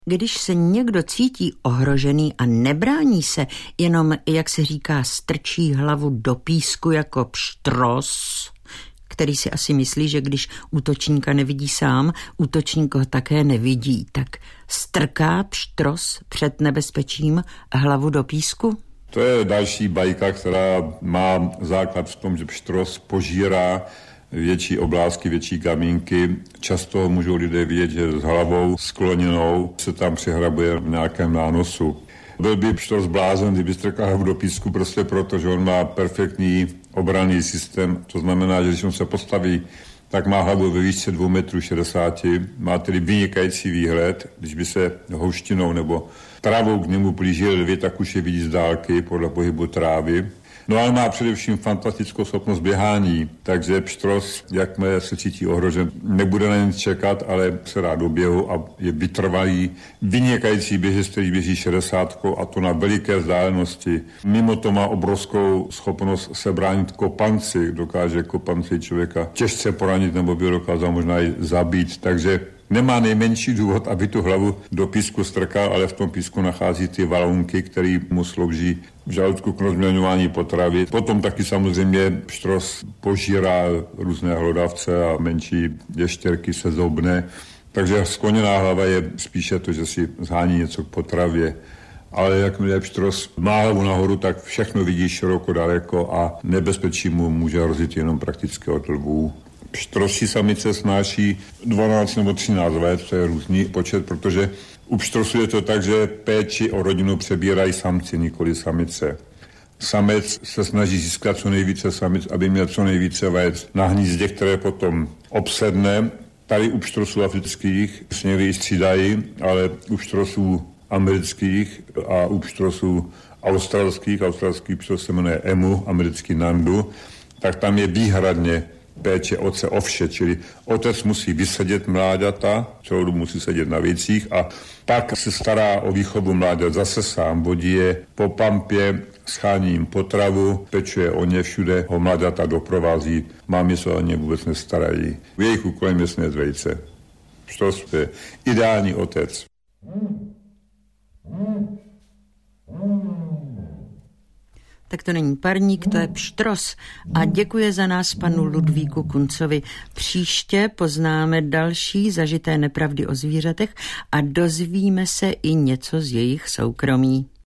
Když se někdo cítí ohrožený a nebrání se, jenom, jak se říká, strčí hlavu do písku jako pštros, který si asi myslí, že když útočníka nevidí sám, útočník ho také nevidí, tak strká pštros před nebezpečím hlavu do písku? To je další bajka, která má základ v tom, že pštros požírá větší oblázky, větší kamínky. Často můžou lidé vidět, že s hlavou skloněnou se tam přihrabuje v nějakém nánosu. Byl by pštros blázen, kdyby strkal hlavu do písku, prostě proto, že on má perfektní obranný systém. To znamená, že když on se postaví, tak má hlavu ve výšce 2,60 m, má tedy vynikající výhled. Když by se houštinou nebo trávou k němu blížil lvi, tak už je vidí z dálky podle pohybu trávy. No ale má především fantastickou schopnost běhání, takže pštros, jakmile se cítí ohrožen, nebude na nic čekat, ale se dá do běhu a je vytrvalý, vynikající běžec, který běží 60 a to na veliké vzdálenosti. Mimo to má obrovskou schopnost se bránit kopanci, dokáže kopanci člověka těžce poranit nebo by ho dokázal možná i zabít, takže nemá nejmenší důvod, aby tu hlavu do písku strkal, ale v tom písku nachází ty valunky, které mu slouží v žaludku k rozmělňování potravy. Potom taky samozřejmě pštros požírá různé hlodavce a menší ještěrky se zobne. Takže skloněná hlava je spíše to, že si zhání něco k potravě. Ale jakmile pštros má hlavu nahoru, tak všechno vidí široko daleko a nebezpečí mu může hrozit jenom prakticky od lvů. Pštrosí samice snáší 12 nebo 13 let, to je různý počet, protože u pštrosu je to tak, že péči o rodinu přebírají samci, nikoli samice. Samec se snaží získat co nejvíce samic, aby měl co nejvíce vajec na hnízdě, které potom obsedne. Tady u pštrosů afrických se někdy střídají, ale u pštrosů amerických a u pštrosů australský pštros se jmenuje emu, americký nandu, tak tam je výhradně péče otce o vše, čili otec musí vysedět mláďata, celou dobu musí sedět na věcích a pak se stará o výchovu mláďat zase sám, vodí je po pampě, schání jim potravu, pečuje o ně, všude ho mláďata doprovází, mámy se o ně vůbec nestarají. Jejich úkolem je snět vejce. Pštros je ideální otec. Tak to není parník, to je pštros. A děkuje za nás panu Ludvíku Kuncovi. Příště poznáme další zažité nepravdy o zvířatech a dozvíme se i něco z jejich soukromí.